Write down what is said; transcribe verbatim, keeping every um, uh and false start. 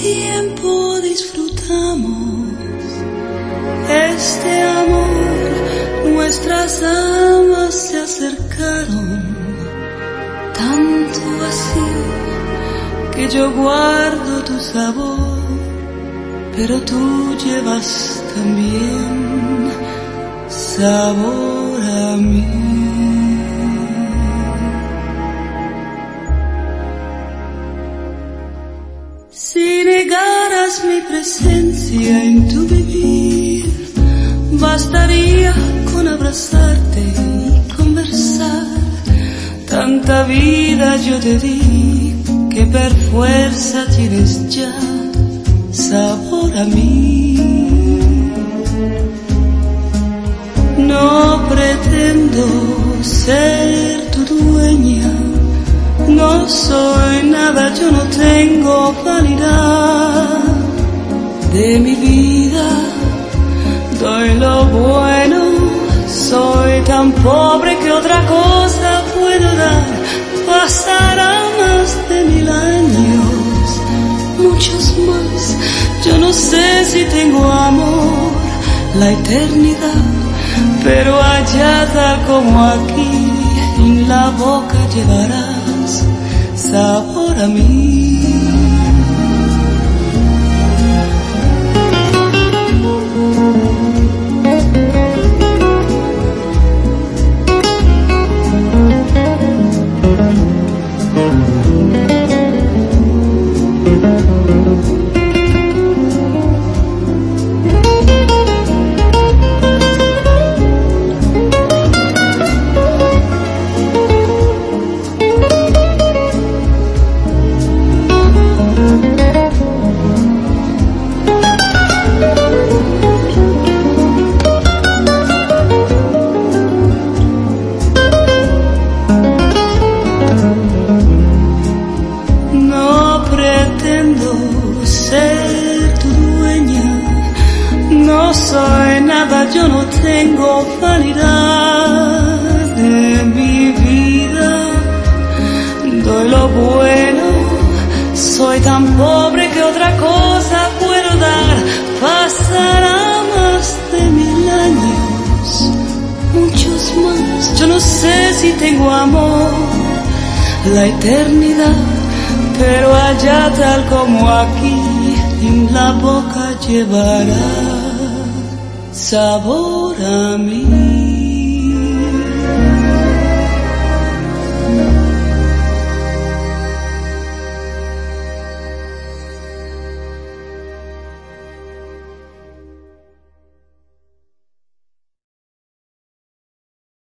tiempo disfrutamos este amor, nuestras almas se acercaron, tanto así que yo guardo tu sabor, pero tú llevas también sabor a mí. Si negaras mi presencia en tu vivir, bastaría con abrazarte y conversar. Tanta vida yo te di que por fuerza tienes ya sabor a mí. No pretendo ser tu dueña, no soy nada, yo no tengo vanidad. De mi vida doy lo bueno, soy tan pobre que otra cosa puedo dar. Pasará más de mil años, muchos más, yo no sé si tengo amor, la eternidad, pero allá tal como aquí, en la boca llevarás sabor a mí. No soy nada, yo no tengo vanidad. De mi vida doy lo bueno, soy tan pobre que otra cosa puedo dar. Pasará más de mil años, muchos más, yo no sé si tengo amor, la eternidad, pero allá tal como aquí, en la boca llevará sabor a mí.